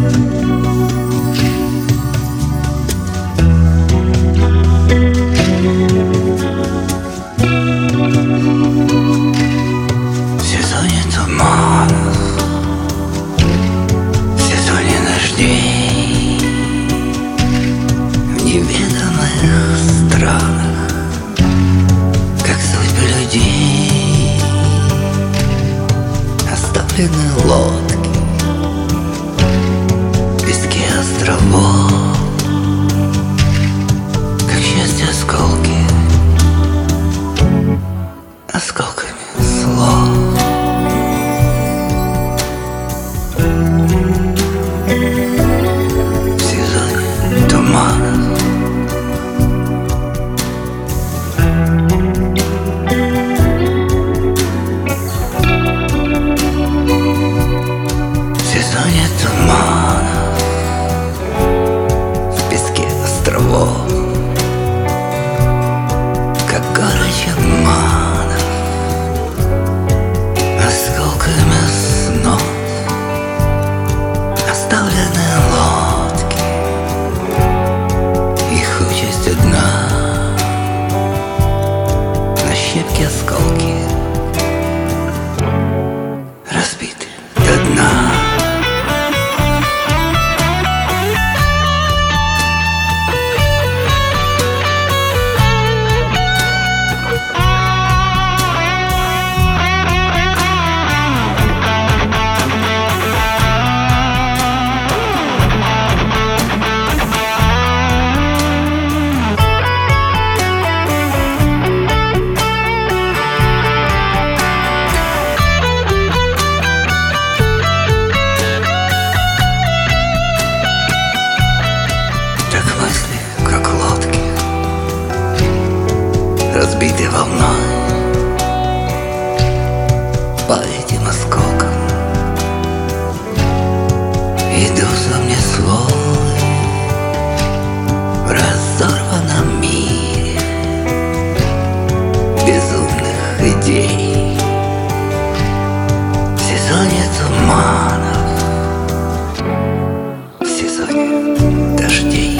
Оставлены лодки, пески островов, как счастье осколки, осколками слов. В сезоне туманов в песке островов, как горечь обманов, осколками снов оставлены лодки, их участь одна, на щепки осколки разбиты до дна. Как лодки, разбитые волной по этим осколкам, идут во мне свой в разорванном мире безумных идей. В сезоне туманов, в сезоне дождей.